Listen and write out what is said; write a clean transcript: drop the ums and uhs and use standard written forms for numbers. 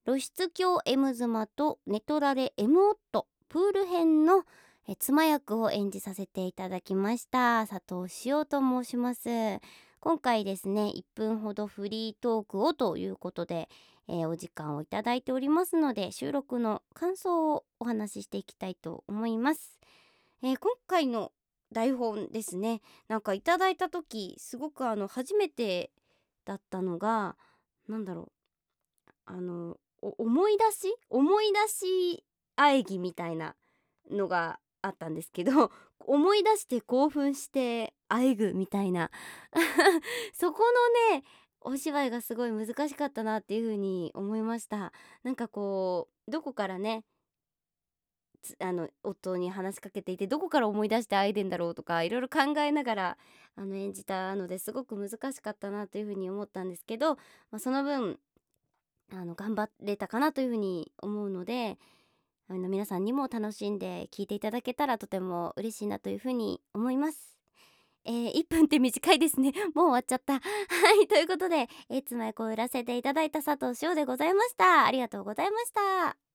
露出狂 M 妻とネトラレ M 夫プール編の妻役を演じさせていただきました佐藤潮と申します。今回ですね1分ほどフリートークをということで、お時間をいただいておりますので、収録の感想をお話ししていきたいと思います。今回の台本ですね、なんかいただいた時すごく初めてだったのが、なんだろう、思い出し喘ぎみたいなのがあったんですけど、思い出して興奮して喘ぐみたいなそこのねお芝居がすごい難しかったなっていう風に思いました。なんかこうどこからね夫に話しかけていて、どこから思い出してアイデンだろうとかいろいろ考えながら演じたのですごく難しかったなというふうに思ったんですけど、その分頑張れたかなというふうに思うので、皆さんにも楽しんで聞いていただけたらとても嬉しいなというふうに思います。1分って短いですね。もう終わっちゃった。はい、ということで、妻役をやらせていただいた佐藤翔でございました。ありがとうございました。